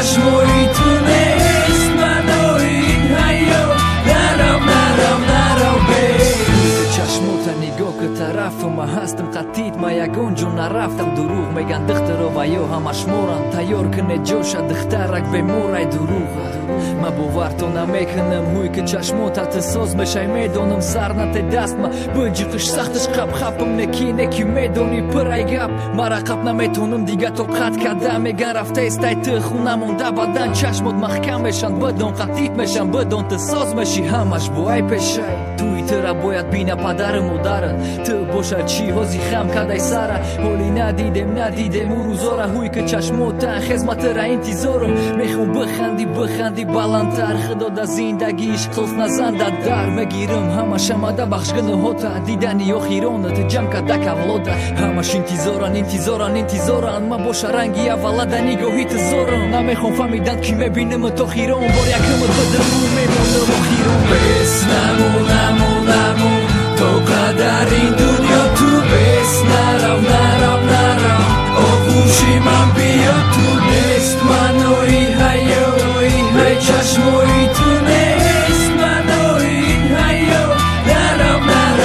چشمایی تو نیست منو این حیات نرم چشموت نگاه که طرف ما هستم قطیت ما یکون جو نرفتم دروغ میگن دختر و یا همش مورن تیار کنه جوش دخترک به مورای دروغ ما باورتو نمیکنم هوی که چشموتت ساز میشه میدونم سر نت دست ما بجیقش سختش خپم نکی میدونی پرای گپ مرا قپ نمیتونم دیگه تو قط کردم میگن رفته استای تو خونه مونده بدن چشموت محکم میشن بدون قطیت میشن بدون تو ساز میشی همش بوی پیشه توی تو باید بینه پدر مادرت تو باشه چی هازی خم کدای سره حالی ندیدم او روزا را هوی که چشموت خدمت را انتظارم میخوام بخندی بلندتر خدا در زندگیش خلف نزنده در بگیرم همش امده بخش گناهات دیدنی یا خیرانت جمع کدک اولاده همش انتظارن من باشه رنگی اولا در نگاهیت زارم نمیخوام فهمیدن کی میبینم تو خیران بار یکمت بدرمون میمونم و خیران بس نمون تو قدر این دنیا تو بس نرم آغوشی من بیا تو نیست منوی هی چشموی تو نیست منو این حیات نرم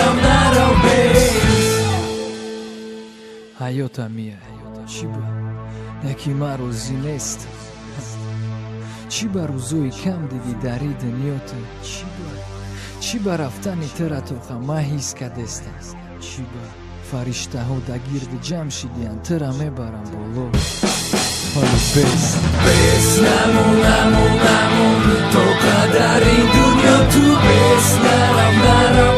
حیاتم میه چی با یکی من روزی نیست چی با روزوی کم دیدی داری دنیات چی با رفتنی تر تو خمه حیث کدستم چی با فرشته ها در گرد جمع شدین تر میبرم بالا حالا بس نمون تو قدر این دنیا تو بس نرم